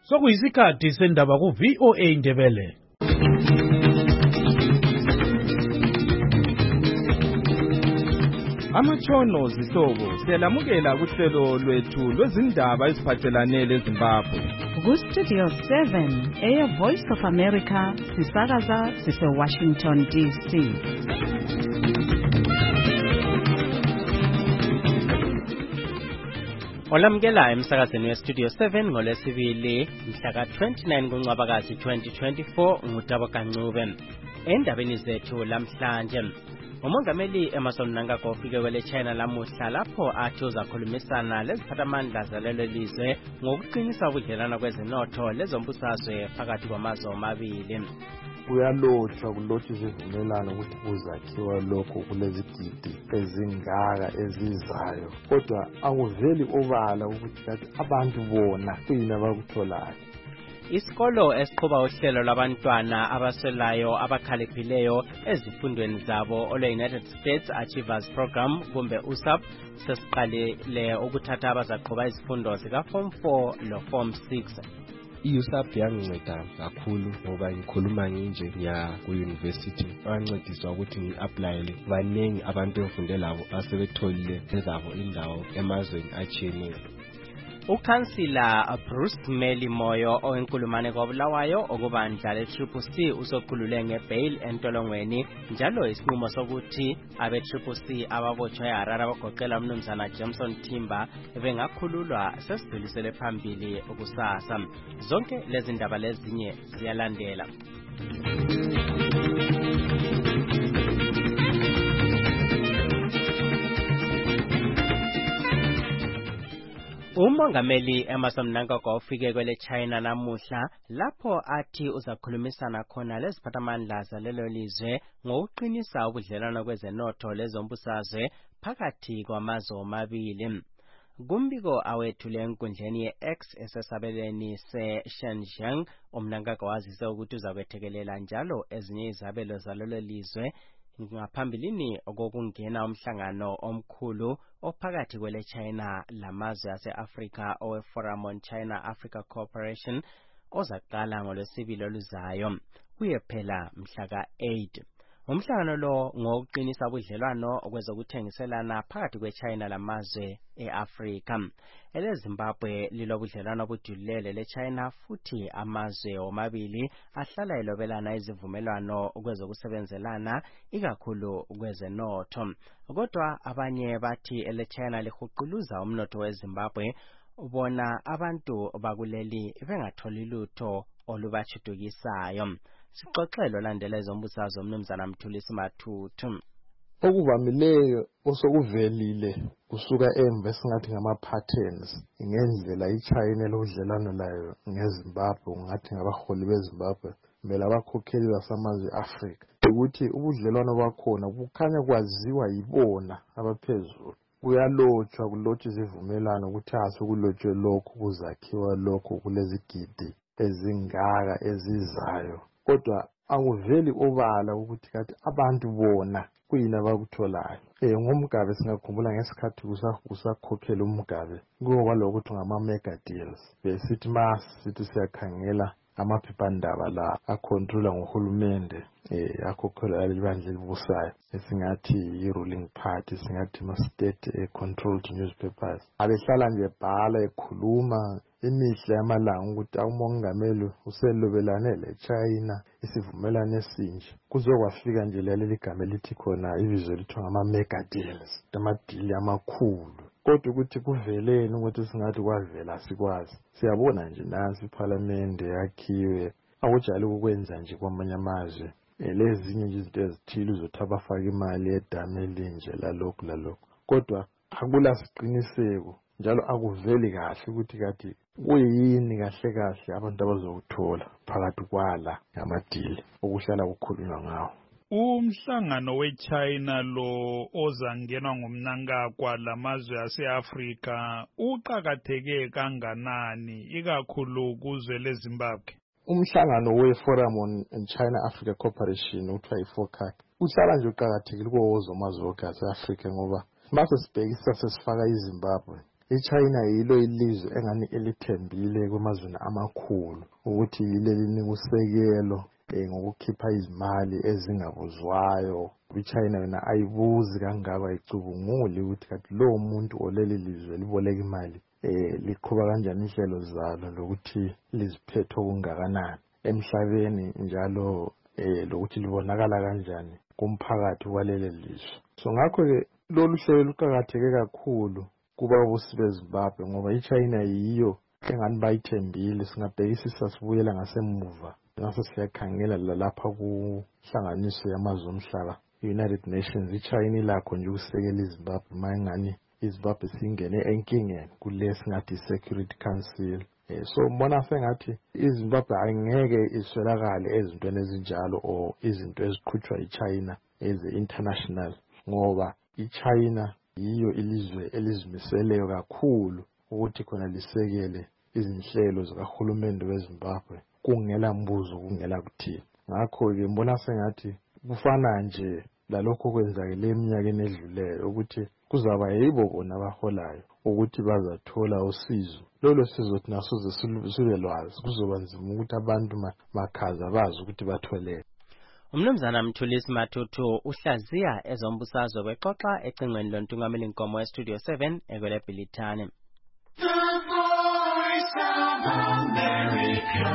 Sokuyisikhathi sendaba ku VOA Ndebele. Amatshono zihlobo siyalamukela kuhlelo lwethu lwezindaba eziphathelane leZimbabwe. Ku-Studio 7 Air Voice of America sisakaza sise-Washington DC. Olamukela emsakazweni we-Studio 7 ngolwesibili mhla ka-29 kuNcwabakazi 2024 ngutabo Kancube. Endabeni zethu lamhlanje, uMongameli Emmerson Mnangagwa ufike kwele China lamuhla lapho athi uzakhulumisana leziphathamandla zalelo lizwe ngokuqinisa ubudlelwano kwezinotho lezombusazwe phakathi kwamazwe omabili. Kuyalotshwa izivumelwano ukuthi kuzakhiwa lokho kulezigidi ezingaka ezizayo, kodwa akuveli obala ukuthi kathi abantu bona kuyini abakutholayo. Isikolo esiqhuba uhlelo lwabantwana abaswelayo abakhaliphileyo ezifundweni zabo olwe-United States Achievers Program kumbe USAP sesiqalile ukuthatha abazaqhuba izifundo zika-Form 4 lo-Form 6. I-USAP yanginceda kakhulu ngoba ngikhuluma nginje ngiya ku-university, bancediswa ukuthi ngi-applyele baningi abantu engifunde labo asebetholile ezabo indawo emazweni atshiyeneyo. Ukhansila Bruce Meli Moyo owenkulumane kwaBulawayo okubandla le-CCC usokhulule ngebail entolongweni njalo isinqumo sokuthi abe-CCC ababotshwe eHarare abagoqela umnumzana Jameson Timber bengakhululwa sesidlulisele phambili kusasa. Zonke lezi ndaba lezinye ziyalandela. Umongameli Emmerson Mnangagwa ufike kwele China namuhla lapho athi uzakhulumisana khona leziphathamandla zalelo lizwe ngokuqinisa ubudlelwano kwezenotho lezombusazwe phakathi kwamazwe omabili. Kumbiko awethule enkundleni ye-X esesabelweni se-Shenzhen, uMnangagwa wazise ukuthi uzakwethekelela njalo ezinye izabelo zalelo lizwe ngaphambilini okungena umhlangano omkhulu ophakathi kwele China lamazwe ase-Africa owe-Forum on China-Africa Cooperation ozaqala ngolwesibili oluzayo kuye phela mhla ka-8. Umhlangano lo ngokuqinisa ubudlelwano kwezokuthengiselana phakathi kwe-China lamazwe e-Afrika. EleZimbabwe lilobudlelwano obujulile le-China futhi amazwe omabili ahlala elobelana izivumelwano kwezokusebenzelana ikakhulu kwezenotho. Kodwa abanye bathi ele-China lihuquluza umnotho weZimbabwe, bona abantu bakuleli bengatholi lutho olubachudukisayo. Sixoxelo landela izombusazwe umnumzana Mthulisi Mathuthu. Okuvamileyo osokuvelile kusuka emva esingathi ngama-patterns ngendlela iChina elodlelano layo ngeZimbabwe ngathi ngabaholi beZimbabwe kumele abakhokheli basamazwe e-Afrika ukuthi ubudlelwano bakhona bukhanya kwaziwa yibona abaphezulu. Kuyalotshwa izivumelwano ukuthi asekulotshwe lokho kuzakhiwa lokho kulezigidi ezingaka ezizayo, kodwa akuveli obala ukuthi kathi abantu bona kuyini abakutholayo. NgoMgabe singakhumbula ngesikhathi kusakhokhela uMgabe kuba lokuthi ngama-mega deals. Besithi sithi siyakhangela amaphephandaba la akhontrola ngohulumende akhokhelwa ibandla elibusayo esingathi i-ruling party, singathi ama-state controlled newspapers. Abehlala nje bhala ekhuluma imihla yamalanga ukuthi umongameli uselobelane le-China isivumelwano esinje. Kuzokwafika nje leli gama elithi khona ibizo lithiwa ngama-mega deals, amadili amakhulu. Kodwa ukuthi kuveleni ukuthi singathi kwavela sikwazi. Siyabona nje nansi iPhalamende yakhiwe, akujali ukwenza nje kwamanye amazwe. Lezinye nje izinto ezithile uzothi abafaka imali edame elinje lalokhu. Kodwa akula siqiniseko njalo akuveli kahle ukuthi kathi kuyini kahle abantu abazokuthola phakathi kwala ngamadili okuhlala kukhulunywa ngawo. Umhlangano weChina lo ozangenwa nguMnangagwa lamazwe ase-Afrika uqakatheke kanganani ikakhulu kuzwe leZimbabwe? Umhlangano we-Forum on China-Africa Cooperation uthiwa i-FOCAC uhlala nje uqakathekile kuwo wonke amazwe ase-Afrika ngoba mase sibhekisa sesifaka iZimbabwe iChina yilo ilizwe engani elithembile kwamazweni amakhulu ukuthi yile linika usekelo ngokukhipha izimali ezingabuzwayo. iChina yona ayibuzi kangaka, ayicubunguli ukuthi kathi lowo muntu oleli lizwe liboleka imali liqhuba kanjani inhlelo zalo lokuthi liziphethe okungakanani emhlabeni njalo lokuthi libonakala kanjani kumphakathi waleli lizwe. So ngakho-ke lolu hlelo luqakatheke kakhulu kuba ubusi beZimbabwe ngoba iChina yiyo engani bayithembile. Singabhekisisa sibuyela ngasemuva ngase siyakhangela lalapha kuhlanganiso yamazwe omhlaba United Nations, iChina ilakho nje ukusekela iZimbabwe mayengani iZimbabwe singene enkingeni kule singathi Security Council. So mbona sengathi iZimbabwe angeke iswelakale ezintweni ezinjalo or izinto eziqhutshwa iChina eze-international ngoba iChina yiyo ilizwe elizimiseleyo kakhulu ukuthi khona lisekele izinhlelo zikahulumende weZimbabwe kungela mbuzo kungela kuthini. Ngakho-ke mbona sengathi kufana nje lalokho kwenzakele eminyakeni edluleyo ukuthi kuzaba yibo bona abaholayo ukuthi bazathola usizo. Lolo sizo thina soze sibe lwazi, kuzoba nzima ukuthi abantu makhaza bazi ukuthi batholele. Umnumzana Mthulisi Matutu uhlaziya ezombusazwe bexoxa ecingweni lontungameli Nkomo weStudio 7 ekwele Bhilithane. The Voice of America,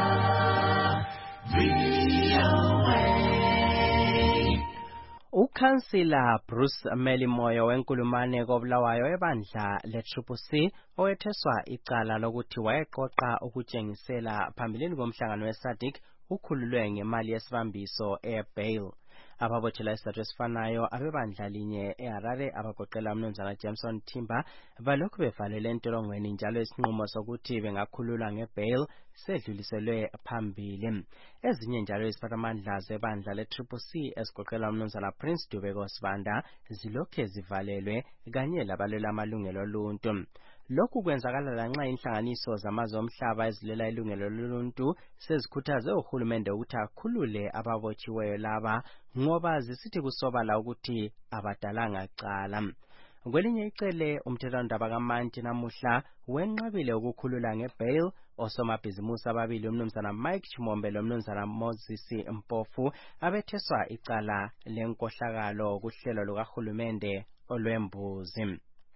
uKhansila Bruce Melimoyo wenkulumane koBulawayo ebandla le-CCC owetheswa icala lokuthi wayeqoqa ukutshengisela phambilini komhlangano weSADC ukhululwe ngemali yesibambiso ebail. Ababothela isizathu esifanayo abebandla linye eHarare abagoqela umnumzana Jameson Timber balokhu bevalele entolongweni njalo isinqumo sokuthi bengakhululwa ngebail sedluliselwe phambili. Ezinye njalo iziphathamandla zebandla le-CCC esigoqela umnumzana Prince Dubeko Sibanda zilokhu zivalelwe kanye labalwela amalungelo oluntu. Lokhu kwenzakala lanxa inhlanganiso zamazwe omhlaba ezilela ilungelo loluntu sezikhuthaze uhulumende ukuthi akhulule ababotshiweyo laba ngoba zisithi kusobala ukuthi abadalanga cala. Kwelinye icele umthethwandaba kaManti namuhla wenqabile ukukhulula ngebail osomabhizimusi ababili umnumzana Mike Chimombe lomnumzana Moses Mpofu abetheswa icala lenkohlakalo kuhlelo lukahulumende olwembuzi.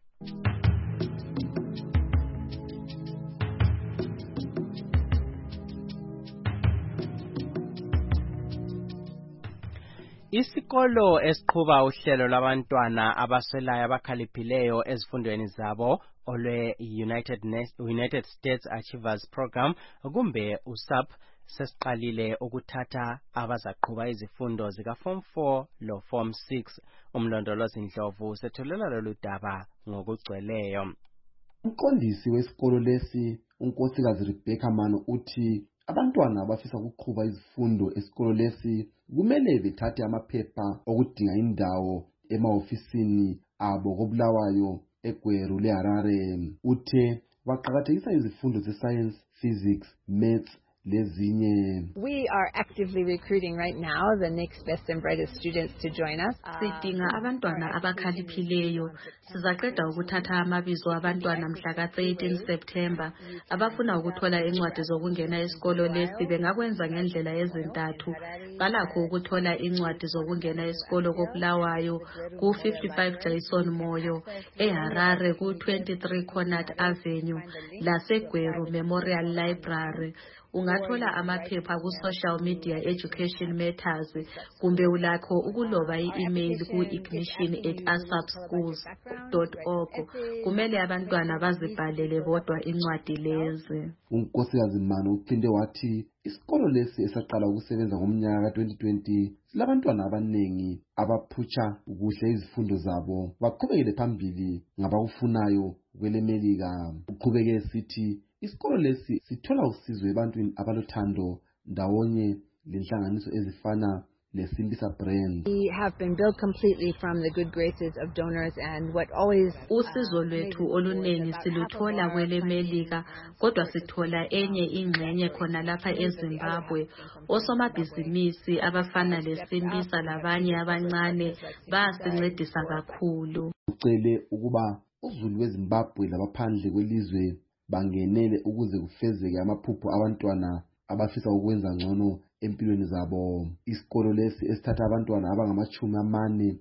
Isikolo esiqhuba uhlelo labantwana abaswelayo abakhaliphileyo ezifundweni zabo olwe United States Achievers Program kumbe USAP sesiqalile ukuthatha abazaqhuba izifundo zika Form 4 lo Form 6. Umlondolozi Ndlovu setholela lolu daba ngokugcweleyo. Umqondisi wesikolo lesi unkosikazi Rebecca Mano uthi abantwana abafisa ukuqhuba izifundo esikolo lesi kumele bethathe amaphepha okudinga indawo emahofisini abo koBulawayo eGweru leHarare. Uthe baqhakathekisa izifundo ze-science, physics, maths lezinye. We are actively recruiting right now the next best and brightest students to join us. Sidinga abantwana abakhaliphileyo. Sizaqeda ukuthatha amabizo abantwana mhla ka-13 September abafuna ukuthola incwadi zokungena esikolo lesi bengakwenza ngendlela ezintathu. Balakho ukuthola incwadi zokungena esikolo koBulawayo ku-55 Jason Moyo, eHarare ku-23 Connaught Avenue, laseGweru Memorial Library. Ungathola amaphepha ku-social media education matters kumbe ulakho ukuloba i-email ku-ignition@asapschools.org. Kumele abantwana bazibhalele bodwa incwadi lezi. Unkosikazi Mano uphinde wathi isikolo lesi esaqala ukusebenza ngomnyaka ka-2020 silabantwana abanengi abaphutsha kuhle izifundo zabo baqhubekele phambili ngabakufunayo kwelemelika. Uqhubeke sithi isikolo lesi sithola usizo ebantwini abalothando ndawonye lenhlanganiso ezifana leSimbisa Brand. We have been built completely from the good graces of donors and what always usizo lwethu olunengi siluthola kwelemelika kodwa sithola enye ingxenye khona lapha eZimbabwe. Osomabhizinisi abafana leSimbisa labanye abancane basincedisa kakhulu. Ucele ukuba uzulu weZimbabwe labaphandle kwelizwe bangenele ukuze kufezeke amaphupho abantwana abafisa ukwenza ngcono empilweni zabo. Isikolo lesi esithatha abantwana abangama45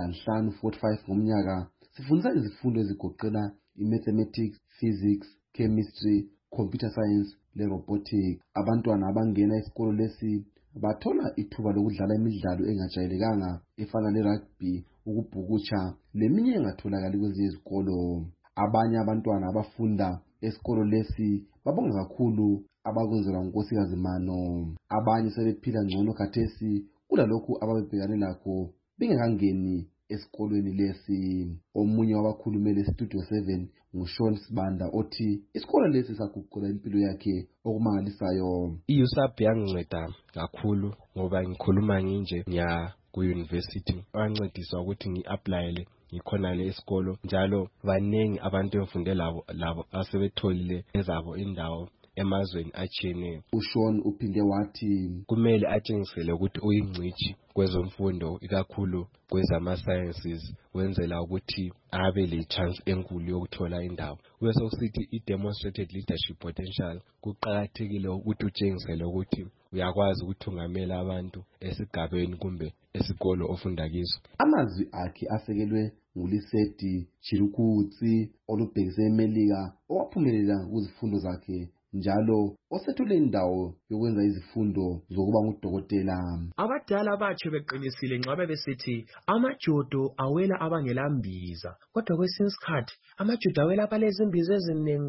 ngomnyaka sifundisa izifundo ezigoqela imathematics, physics, chemistry, computer science le-robotics. Abantwana abangena isikolo lesi bathola ithuba lokudlala imidlalo engajayelekanga efana le-rugby, ukubhukutsha leminye engatholakali kwezinye izikolo. Abanye abantwana abafunda esikolo lesi babonga kakhulu abakwenzelwa ngunkosikazi Mano. Abanye sebephila ngcono khathesi kulalokhu ababebhekane lakho bengakangeni esikolweni lesi. Omunye wabakhulumeli eStudio 7 nguShawn Sibanda othi isikolo lesi saguqula impilo yakhe okumangalisayo. I-USAP yanginceda kakhulu ngoba ngikhuluma nginje ngiya ku-university. Wancediswa ukuthi ngi-applyele ngikhonale esikolo, njalo banengi abantu engifunde labo asebetholile ezabo indawo emazweni atshiyeneyo. uShawn uphinde wathi kumele atshengisele ukuthi uyingcitshi kwezemfundo, ikakhulu kwezama-sciences, wenzela ukuthi abe le-chance enkulu yokuthola indawo. Kube sokusithi i-demonstrated leadership potential, kuqakathekile ukuthi utshengisele ukuthi uyakwazi ukuthi ungamela abantu esigabeni kumbe esikolo ofunda kiso. Amazwi akhe asekelwe nguLisedi Chirukutsi olubhekise eMelika owaphumelela kuzifundo zakhe njalo osethule indawo yokwenza izifundo zokuba ngudokotela. Abadala bathi beqinisile nxa bebesithi amajudo awela abangelambiza, kodwa kwesinye isikhathi amajudo awela abalezimbiza eziningi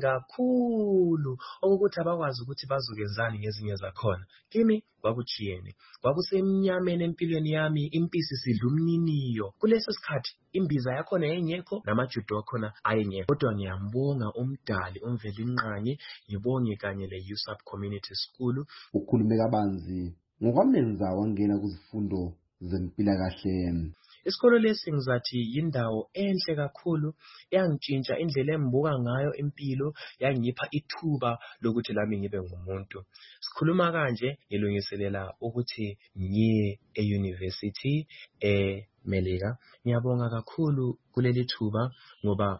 kakhulu okuthi abakwazi ukuthi bazokenzani ngezinye zakhona. Kimi kwakuchiyene, kwakusemnyameni empilweni yami, impisi sidla umniniyo. Kuleso sikhathi imbiza yakhona yayingekho namajudo akhona ayengekho, kodwa ngiyambonga umdali uMvelinqangi, ngibonge kanye le-USAP Community School. Ukhulume kabanzi ngokwamenza wangena kuzifundo zempilakahle. Isikolo lesi ngizathi yindawo enhle kakhulu, yangintshintsha indlela engibuka ngayo impilo, yangipha ithuba lokuthi lami ngibe ngumuntu. Sikhuluma kanje ngilungiselela ukuthi ngiye e-university eMelika. Ngiyabonga kakhulu kuleli thuba ngoba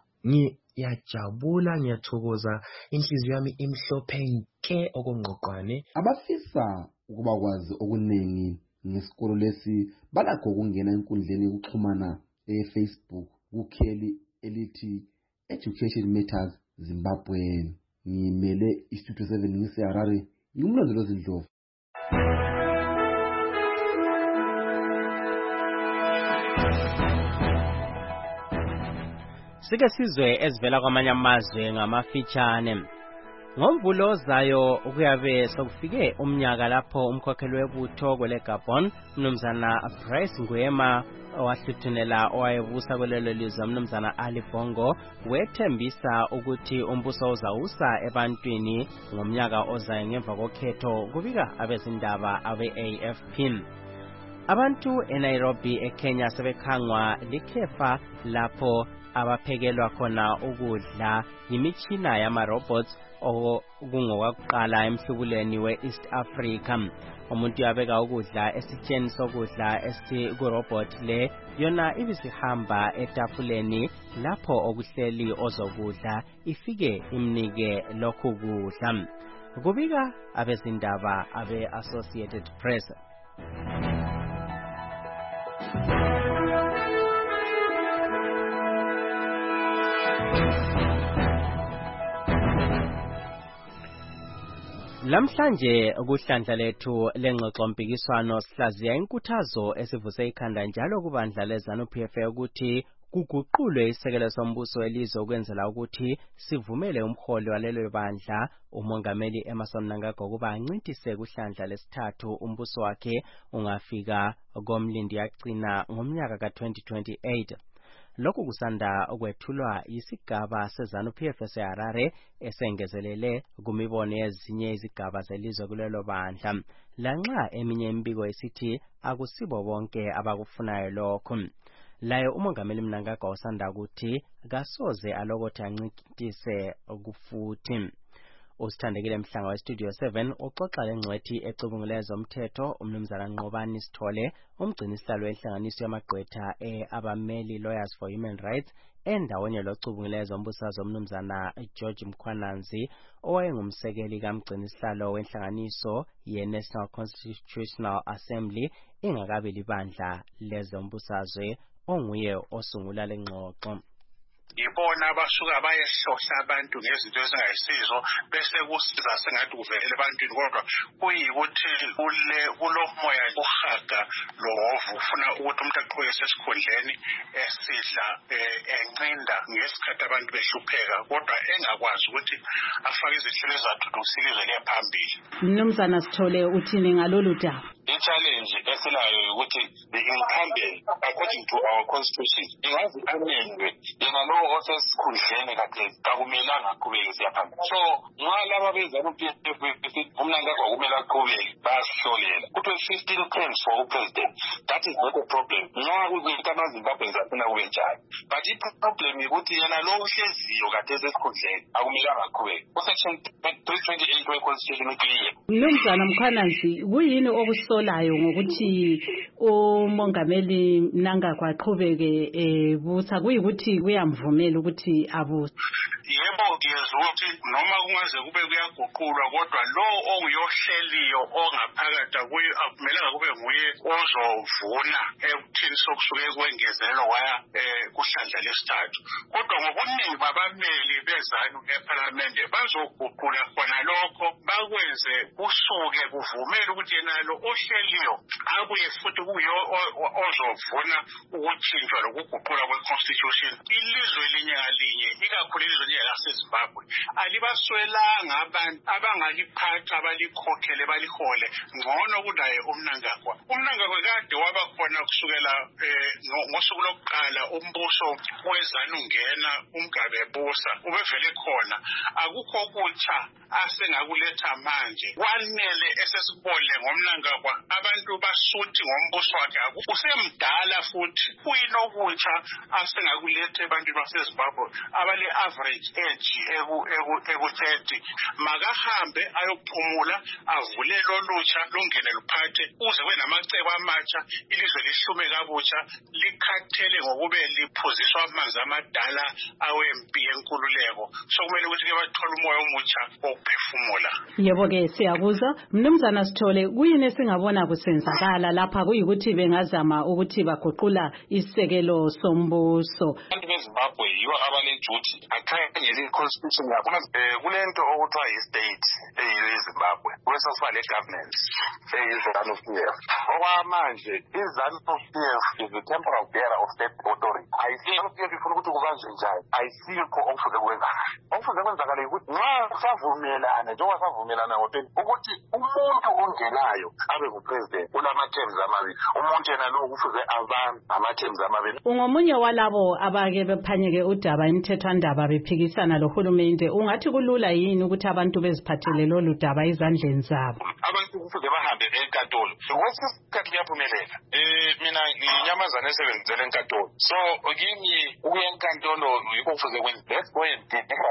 ngiyajabula, ngiyathokoza, inhliziyo yami imhlophe nke okungqoqwane. Abafisa ukuba kwazi okuningi ngesikolo lesi balakho ukungena enkundleni yokuxhumana eFacebook kukheli elithi Education Matters Zimbabwe. Ngimele iStudio 7 ngiseHarare, ngumlondolo Zindlovu. Sike sizwe ezivela kwamanye amazwe ngamafitshane. Ngomvulo ozayo kuyabe sokufike umnyaka lapho umkhokheli webutho kwele Gabon mnumzana Bryce Ngwema owahluthunela owayebusa kulelo lizwe mnumzana Ali Bongo wethembisa ukuthi umbuso uzawusa ebantwini ngomnyaka ozayo ngemva kokhetho, kubika abezindaba abe-AFP. Abantu eNairobi eKenya sebekhangwa likhefa lapho abaphekelwa khona ukudla yimitshina yama-robots okungokwakuqala emhlubulweni we-East Africa. Umuntu yabeka ukudla esitsheni sokudla esikurobot le, yona ibisihamba etafuleni lapho okuhleli ozokudla ifike imnike lokhu kudla. Kubika abezindaba abe-Associated Press. Lamhlanje kuhlandla lethu lengxoxo mpikiswano sihlaziya inkuthazo esivuse ikhanda njalo kubandla leZANU-PF ukuthi kuguqulwe isekelo sombuso welizwe ukwenzela ukuthi sivumele umholi walelo bandla umongameli Emmerson Mnangagwa ukuba ancintise kuhlandla lesithathu umbuso wakhe ungafika komlindi yagcina ngomnyaka ka-2028. Lokhu kusanda ukwethulwa isigaba seZANU-PF eseHarare esengezelele kumibono yezinye izigaba zelizwe kulelo bandla, lanxa eminye imibiko isithi akusibo bonke abakufunayo lokho. Laye umongameli Mnangagwa usanda ukuthi kasoze alokothe ancintise kufuthi. usithandekile Mhlanga westudio 7 uxoxa lengcwethi ecubunguleza umthetho umnumzana Nqobani Sithole umgcinisihlalo wenhlanganiso yamagqwetha abameli Lawyers for Human Rights endaweni locubunguleza umbusazwe umnumzana George Mkhwananzi owayengumsekeli kamgcinisihlalo wenhlanganiso ye-National Constitutional Assembly ingakabi libandla lezombusazwe onguye osungula lengxoxo. Ibona abasuka bayehlohla abantu ngezinto ezingayisizo bese kusiza sengathi kuvele ebantwini kodwa kuyikuthi kulo moya uhaga lovu ufuna ukuthi umuntu aqhubeke sesikhundleni esidla encinda ngesikhathi abantu behlupheka kodwa engakwazi ukuthi afake izihlelo ezathuthukisa ilizwe liye phambili. Mnumzana Sithole uthini ngalolu daba? I-challenge esilayo ukuthi the incumbent according to our constitution ingazi amendwe yena lo osesikhundleni kade kakumelanga aqhubeke siyaphambili. So nxa laba bezana u-PSF umnankagwa kumele aqhubeke bayasihlolela kuthiwe 15 terms for upresident. That is not a problem nxa kuyinto amaZimbabweans afuna kube njalo, but i-problem yikuthi yena lo uhleziyo kade esesikhundleni akumelanga aqhubeke. Usection 328 we-constitution uclear. Mnumzana Mkhwananzi, kuyini okusolayo ngokuthi umongameli Mnangagwa aqhubeke busa kuyikuthi kuyamvumela ukuthi abuse? Yebo ngiyezwa ukuthi noma kungaze kube kuyaguqulwa kodwa lo onguyohleliyo ongaphakathi kuye akumelanga kube nguye ozovuna ekuthini sokusuke kwengezelelo waya kuhlandla lesithathu. Kodwa ngobuningi babameli bezanu eParliament bazoguqula khona lokho bakwenze kusuke kuvumela ukuthi yena lo ohleliyo abuye futhi kuyo ozovuna ukutshintshwa lokuguqula kweconstitution. Ilizwe linye ngalinye ikakhulu ilizwe laseZimbabwe alibaswelanga abantu abangaliphatha abalikhokhele balihole ngcono kunaye uMnangagwa. Umnangagwa kade waba khona kusukela ngosuku lokuqala umbuso wezanu ungena uMgabe busa ubevele khona. Akukho kutsha asengakuletha manje kwanele esesibole ngomNangagwa abantu basuthi ngombuso wakhe usemdala futhi kuyinokutsha asengakuletha abantu baseZimbabwe abale average age eku-30 makahambe ayophumula avulele olutsha lungene luphathe uze kwenamacebo amatsha ilizwe lihlume kabutsha likhathele ngokube liphuziswa amanzi amadala awempi yenkululeko. So kumele ukuthi ke bathole umoya omutsha wokuphefumula. Yebo ke siyakuzwa Mnumzana Sithole, kuyini esingabona kusenzakala lapha kuyikuthi bengazama ukuthi baguqula isekelo sombuso? Abantu beZimbabwe yibo abalejuthi akhangele i-constitution yabo. Kulento okuthiwa yi-state eyiZimbabwe bese kuba le-governance eyiZANU-PF. Okwamanje iZANU-PF is the temporal bearer of state authority. IZANU-PF ifuna ukuthi kubanjwe njani ayisikho okufuze kwenzakale. Okufuze kwenzakale ukuthi nxa savumelana njengoba savumelana ukuthi umuntu ongenayo abe ngupresident unama-terms amabili, umuntu yena lo kufuze abambe ama-terms amabili. Ungomunye walabo abake bephanyeke udaba imithethwandaba bephikisana lohulumende, ungathi kulula yini ukuthi abantu beziphathele lolu daba ezandleni zabo? Abantu kufuze bahambe enkantolo ngosikhathi kuyaphumelela. Mina nginyamazana esebenzele enkantolo, so kimi ukuya enkantolo yikho kufuze kwenza. Let's go and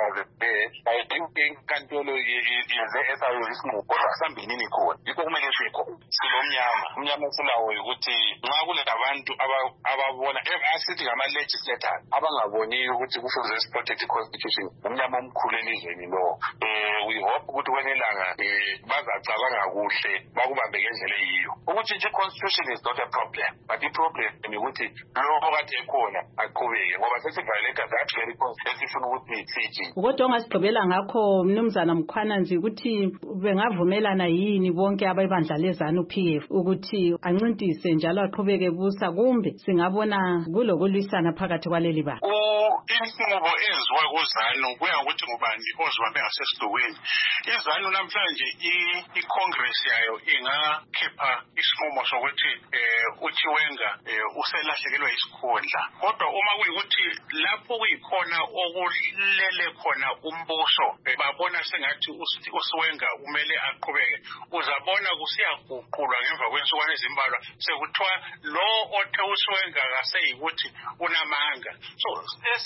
deliver enkantolo yeze esayo isinqumo kodwa sambinini khona yikho kumele shekho umnyama silawo ukuthi nxa kulabantu ababona asithi ngama-legislators abangaboni ukuthi kufuze siprotect i-constitution umnyama omkhulu elizweni lo. We hope ukuthi kwenelanga bazacabanga kuhle bakubambe ngendlela eyiyo ukuthi nje i-constitution is not a problem, but i-problem ukuthi lokho kade ekhona aqhubeke ngoba sesiviolate that very constitution ukuthi siji. Kodwa ongasigqibela ngakho Mnumzana Mkhwananzi ukuthi bengavumelana yini bonke abebandla leZANU-PF ukuthi ancintise njalo aqhubeke busa kumbe singabona kulokulwisana phakathi kwaleli bani? Inqubo eziwa kuZANU kuya ukuthi ngubani ozibambe ngasesidukweni. iZANU namhlanje i-Congress yayo ingakhipha isinqumo sokuthi uChiwenga uselahlekelwe isikhundla. Kodwa uma kuyikuthi lapho kuyikhona okulele khona umbuso babona sengathi uChiwenga kumele aqhubeke, uzabona kusiyaguqulwa ngemva kwensukwana ezimbalwa sekuthiwa lo othe uChiwenga kaseyikuthi unamanga. So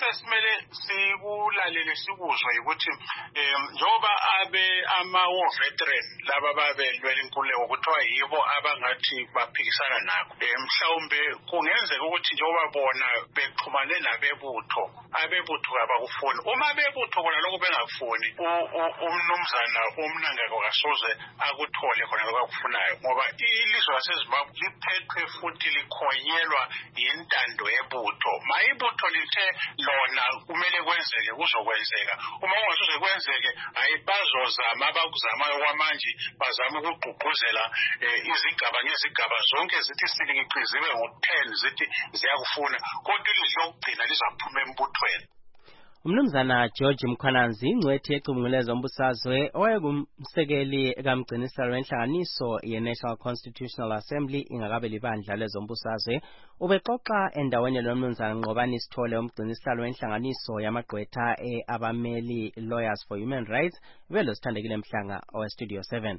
esesimele sikulalele sikuzwe ukuthi njoba ama-war veteran laba babelwela inkululeko kuthiwa yibo abangathi baphikisana nakho mhlawumbe kungenzeka ukuthi njoba bona bexhumane nabebutho abebutho abakufuni uma bebutho kona lokho bengakufuni umnumzana umnangako kasoze akuthole khona lokho akufunayo ngoba ilizwe laseZimbabwe liphethwe futhi likhonyelwa yintando yebutho mayibutho lithe lona kumele kwenzeke kuzokwenzeka uma kungasoze kwenzeke ayibazozama abakuzamayo kwamanje bazama ukugqugquzela izigaba ngezigaba zonke zithi silikiqiziwe ngo-10 zithi ziyakufuna kodwa ilizwe lokugcina lizaphuma embuthweni. Umnumzana George Mkhwananzi ingcwethi yecubunguleza ombusazwe owayekumsekeli kamgciniselo wenhlanganiso ye-National Constitutional Assembly ingakabe libandla lezombusazwe ubexoxa endaweni lomnumzana Nqobani Sithole umgciniselo wenhlanganiso yamagqwetha abameli Lawyers for Human Rights velo sithandekile Mhlanga oweStudio 7.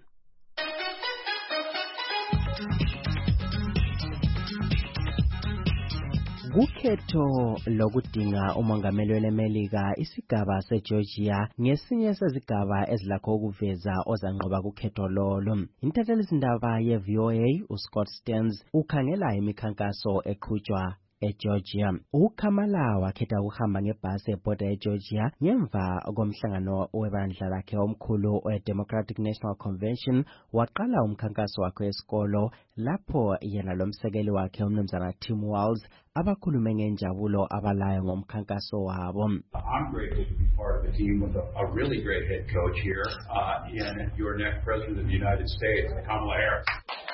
Kukhetho lokudinga umongameli welemelika isigaba seGeorgia ngesinye sezigaba ezilakho ukuveza ozanqoba kukhetho lolo. Intathelizindaba ye-VOA uScott Stearns ukhangela imikhankaso eqhutshwa eGeorgia. UKamala wakhetha ukuhamba ngebhasi ebhoda eGeorgia ngemva komhlangano webandla lakhe omkhulu we-Democratic National Convention waqala umkhankaso wakhe wesikolo lapho yena lomsekeli wakhe umnumzana Tim Walz abakhulume ngenjabulo abalayo ngomkhankaso wabo. I'm grateful to be part of the team with a really great head coach here in your next president of the United States, Kamala Harris.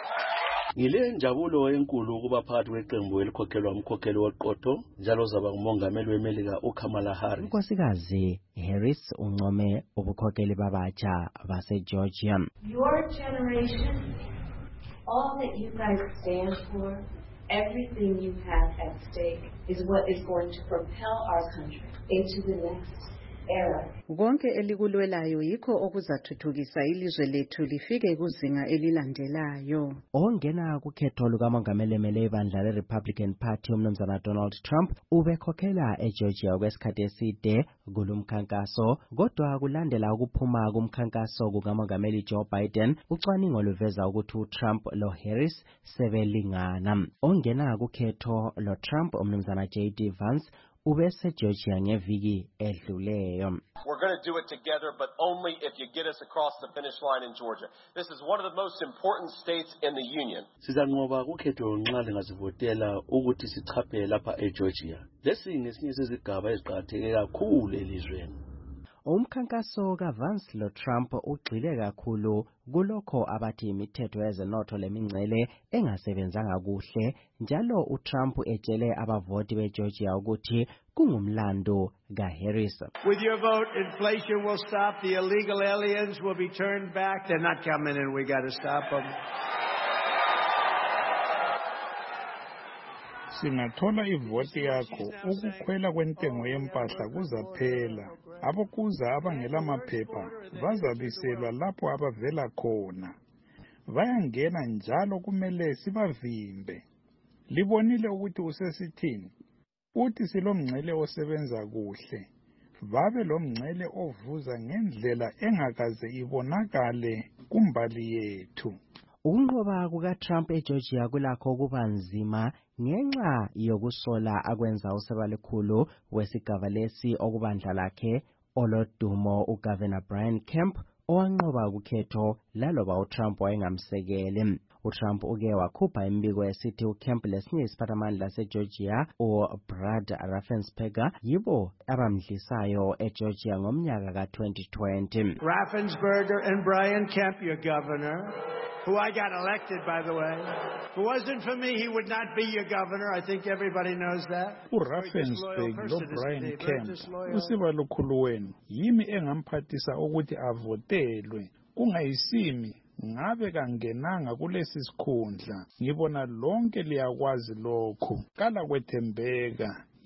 Ngile njabulo enkulu ukuba phakathi kweqembu elikhokhelwa umkhokheli woqotho njalo zaba ngumongameli weMelika uKamala Harris. Nkosikazi Harris uncome ubukhokheli babatsha baseGeorgia. Your generation, all that you guys stand for, everything you have at stake is what is going to propel our country into the next era. Konke elikulwelayo yikho okuzathuthukisa ilizwe lethu lifike kuzinga elilandelayo. Ongena kukhetho lukamongameli emele ibandla le-Republican Party umnumzana Donald Trump ubekhokhela eGeorgia kwesikhathi eside kulumkhankaso kodwa kulandela ukuphuma kumkhankaso kukamongameli Joe Biden ucwaningo luveza ukuthi uTrump loHarris sebelingana. Ongena kukhetho loTrump umnumzana JD Vance ubese Georgia ngeviki edluleyo. We're going to do it together, but only if you get us across the finish line in Georgia. This is one of the most important states in the union. Sizanqoba kukhetho nxa lingazivotela ukuthi sichaphe lapha eGeorgia. Lesi ngesinye sezigaba eziqakatheke kakhulu elizweni. Umkhankaso kaVance loTrump ugxile kakhulu kulokho abathi imithetho yezenotho lemingcele engasebenzanga kuhle njalo uTrump etshele abavoti beGeorgia ukuthi kungumlando kaHarris. With your vote, inflation will stop, the illegal aliens will be turned back, they're not coming in, we got to stop them. Singathola ivoti yakho ukukhwela kwentengo yempahla kuzaphela abokuza abangela maphepha bazabiselwa lapho abavela khona bayangena njalo kumele sibavimbe libonile ukuthi usesithini uthi silomngcele osebenza kuhle babe lomngcele ovuza ngendlela engakaze ibonakale kumbali yethu. Ukunqoba kukaTrump eGeorgia kulakho kuba nzima ngenxa yokusola akwenza usebalikhulu wesigaba lesi okubandla lakhe olodumo uGovernor Brian Kemp owanqoba kukhetho laloba uTrump wayengamsekeli. uTrump uke wakhupha imbiko esithi uKemp lesinye isiphathamandla seGeorgia uBrad Raffensperger yibo abamdlisayo eGeorgia ngomnyaka ka-2020. Raffensperger and Brian Kemp, your governor, who I got elected, by the way. If it wasn't for me, he would not be your governor. I think everybody knows that. uRaffensperger loBrian Kemp usibalukhulu wenu yimi engamphathisa ukuthi avotelwe kungayisimi ngabe kangenanga kulesi sikhundla ngibona lonke liyakwazi lokho kala kwethembeka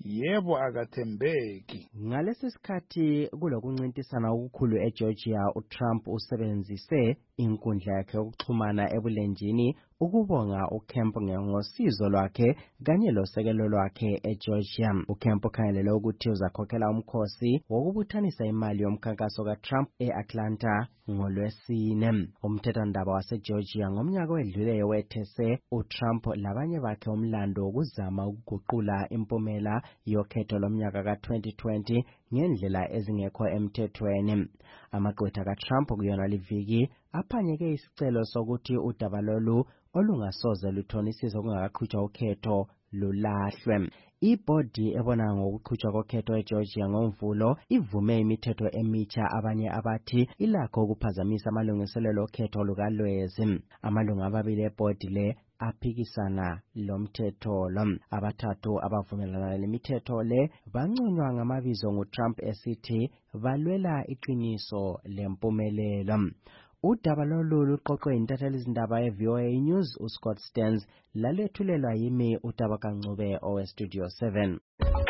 yebo akathembeki. Ngalesi sikhathi kulokuncintisana okukhulu eGeorgia, uTrump usebenzise inkundla yakhe yokuxhumana ebulenjini ukubonga uKemp ngosizo lwakhe kanye losekelo lwakhe eGeorgia. uKemp ukhangelele ukuthi uzakhokhela umkhosi wokubuthanisa imali yomkhankaso kaTrump eAtlanta ngoLwesine. Umthethwandaba waseGeorgia ngomnyaka wedluleyo wethese uTrump labanye bakhe umlando wokuzama ukuguqula impumela yokhetho lomnyaka ka-2020 ngendlela ezingekho emthethweni. Amagqwetha kaTrump kuyona liviki aphanyeke isicelo sokuthi udaba lolu olungasoze luthonisise kungakaqhutshwa ukhetho lulahlwe. Ibhodi ebona ngokuqhutshwa kokhetho eGeorgia ngoMvulo ivume imithetho emitsha abanye abathi ilakho ukuphazamisa amalungiselelo okhetho lukaLwezi. Amalungu amabili ebhodi le aphikisana lomthetho lo. Abathathu abavumelana lemithetho le bancunywa ngamabizo nguTrump esithi balwela iqiniso lempumelelo. Udaba lolu luqoqwe intatheli izindaba ye-VOA News uScott Stearns lalethulelwa yimi uDaba Kancube oweStudio 7.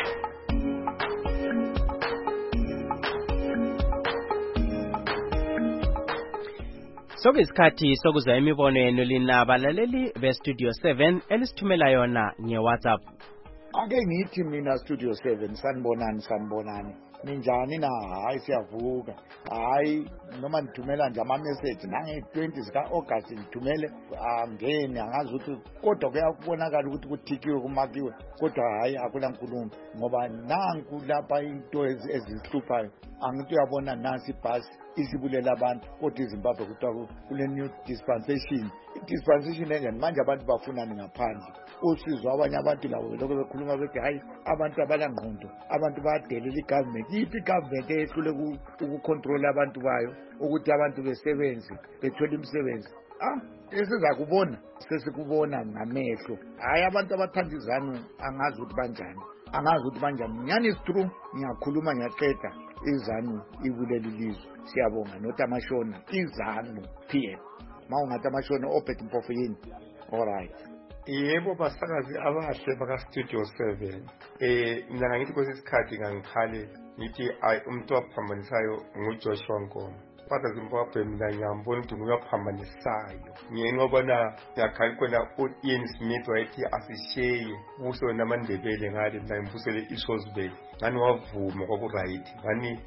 Sokuyisikhathi sokuzwa imibono yenu lina balaleli beStudio 7 elisithumela yona ngeWhatsApp. Ake ngithi mina Studio 7 sanibonani. Ninjani na? Hayi siyavuka. Hayi noma nithumela nje ama-message nange-20 zika-August nithumele angeni angazi ukuthi kodwa kuyabonakala ukuthi kuthikiwe kumakiwe kodwa hayi akula nkulumo ngoba nanku lapha into ezihluphayo angithi uyabona nansi ibhasi isibulela abantu kodwa iZimbabwe kuthiwa kule new dispensation. I-dispensation enjani manje abantu bafunani ngaphandle usizo abanye abantu labo lokho bekhuluma bethi hayi abantu abalangqondo abantu bayadelela igovernment. Yiphi igovernment ehlule ukucontrola abantu bayo ukuthi abantu besebenze bethole imisebenzi? Esiza kubona sesikubona ngamehlo. Hayi abantu abathanda izanu angazi ukuthi banjani. Nyani is true ngiyakhuluma ngiyaqeda izanu ibulela ilizwe. Siyabonga noTamashona izanu PM. MawungaTamashona ophethe impofo yini. All right. Yebo basakazi abahle baka-Studio 7. Mina ngithi kwesisikhathi ngangikhale ngithi umuntu waphambanisayo nguJoshua Nkomo. Kodwa Zimbabwe mina ngiyambona ukuthi nguyaphambanisayo. Ngiyengobona ngiyakhala khona uIan Smith wayethi asisheye ubuso namaNdebele ngale mina ngibusele iShozbel. Ngani wavuma kwaku-right. Ngani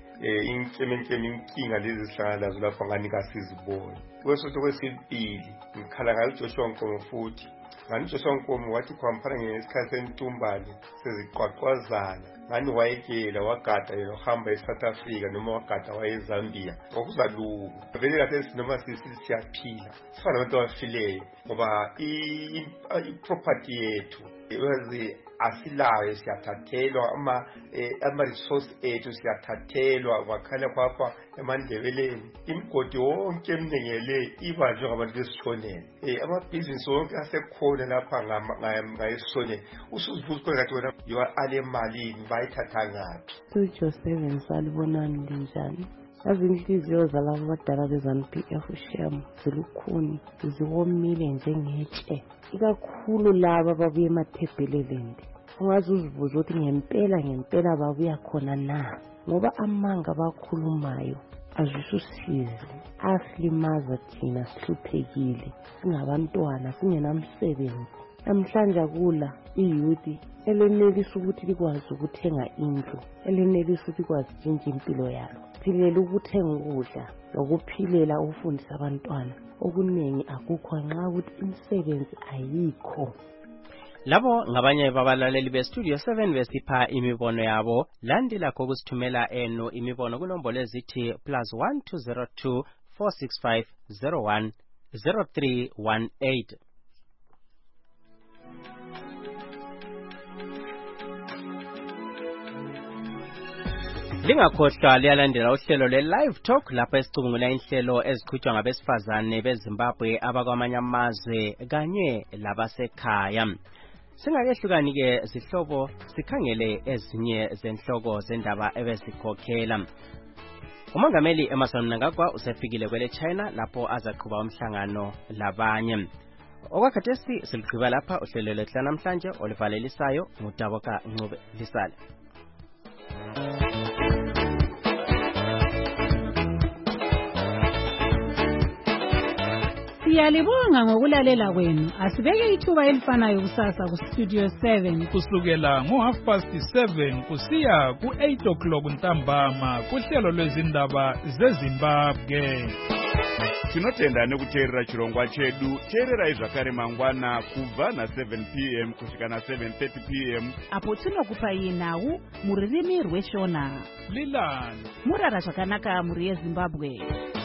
inkinga lezi sihlangana lazo lapha ngani kasizibone. Kwesibili ngikhala ngayo uJoshua Nkomo futhi. Ngani uJoshua Nkomo wathi kwamphala ngesikhathi sentumbane seziqwaqwazana. Ngani wayekela wagada yena uhamba eSouth Africa noma wagada wayeZambia okuzalungu vele kathesi noma siyaphila sifana nabantu abafileyo ngoba i-property yethu yazi asilayo siyathathelwa ama-resource ethu siyathathelwa bakhala kwapha eMandebeleni imigodi wonke eminengele ibanjwe ngabantu besishonela amabhizinisi wonke asekhona lapha ngayesishonela usuzibuza khona kathi wena ale malini bayithatha ngaphi. Studio 7 salibonani linjani? Yazi inhliziyo zalabo badala beZANU-PF Shem zilukhuni ziwomile njengetshe ikakhulu laba babuye emathebheleleni. Ungaze uzibuza ukuthi ngempela babuya khona na ngoba amanga bakhulumayo azisusizi asilimaza thina sihluphekile singabantwana singenamsebenzi. Namhlanje akula iyouth elenelisa ukuthi likwazi ukuthenga indlu elenelisa ukuthi likwazi ukutshintsha impilo yalo philela ukuthenga ukudla nokuphilela ukufundisa abantwana okuningi akukho nxa ukuthi imisebenzi ayikho. Labo ngabanye babalaleli beStudio 7 besipha imibono yabo. Landela kokusithumela enu imibono kunombolo ezithi +1202 465 010318. Lingakhohlwa liyalandela uhlelo le-Live Talk lapho esicubungula inhlelo eziqhutshwa ngabesifazane beZimbabwe abakwamanye amazwe kanye labasekhaya. Singakehlukani-ke zihlobo sikhangele ezinye zenhloko zendaba ebezikhokhela. Umongameli Emmerson Mnangagwa usefikile kwele China lapho azaqhuba umhlangano labanye. okwakhathesi siligqiba lapha uhlelo lwethu namhlanje oluvalelisayo nguDaboka Ncube Lisale. Siyalibonga ngokulalela kwenu. Asibeke ithuba elifanayo kusasa kuStudio 7 kusukela ngo7:30 kusiya ku8 ntambama kuhlelo lwezindaba zeZimbabwe. Tinotenda nekuteerera chirongwa chedu. Teererai zvakare mangwana kubva na7 p.m. kusvika na7:30 p.m. apo tinokupai nhau muririmi rweShona. Lilani murara zvakanaka muri yeZimbabwe.